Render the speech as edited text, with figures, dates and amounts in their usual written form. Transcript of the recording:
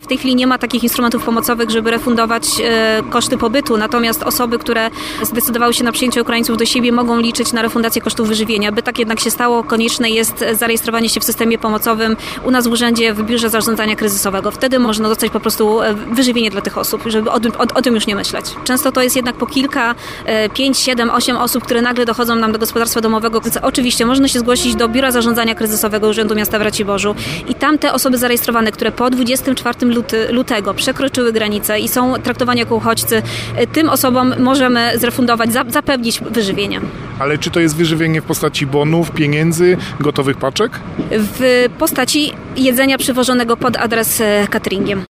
W tej chwili nie ma takich instrumentów pomocowych, żeby refundować koszty pobytu, natomiast osoby, które zdecydowały się na przyjęcie Ukraińców do siebie, mogą liczyć na refundację kosztów wyżywienia. By tak jednak się stało, konieczne jest zarejestrowanie się w systemie pomocowym u nas w urzędzie, w Biurze Zarządzania Kryzysowego. Wtedy można dostać po prostu wyżywienie dla tych osób, żeby o tym już nie myśleć. Często to jest jednak po kilka, 5, 7, 8 osób, które nagle dochodzą nam do gospodarstwa domowego. Więc oczywiście można się zgłosić do Biura Zarządzania Kryzysowego Urzędu Miasta w Raciborzu i tam te osoby zarejestrowane, które po 24 lutego przekroczyły granicę i są traktowani jako uchodźcy, tym osobom możemy zrefundować, zapewnić wyżywienie. Ale czy to jest wyżywienie w postaci bonów, pieniędzy, gotowych paczek? W postaci jedzenia przywożonego pod adres cateringiem.